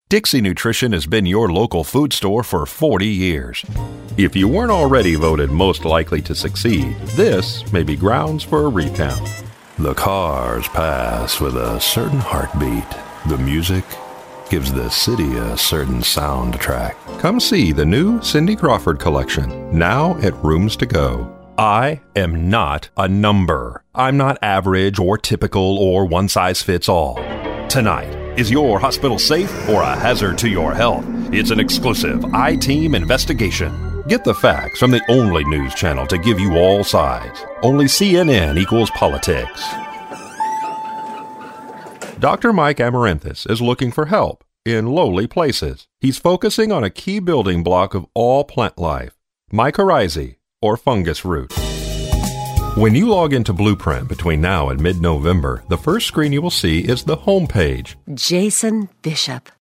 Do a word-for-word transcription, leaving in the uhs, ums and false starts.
Dixie Nutrition has been your local food store for forty years. If you weren't already voted most likely to succeed, this may be grounds for a recount. The cars pass with a certain heartbeat. The music gives the city a certain soundtrack. Come see the new Cindy Crawford collection, now at Rooms to Go. I am not a number. I'm not average or typical or one size fits all. Tonight, is your hospital safe or a hazard to your health? It's an exclusive I-Team investigation. Get the facts from the only news channel to give you all sides. Only C N N equals politics. Doctor Mike Amaranthus is looking for help in lowly places. He's focusing on a key building block of all plant life, mycorrhizae, or fungus root. When you log into Blueprint between now and mid-November, the first screen you will see is the home page. Jason Bishop.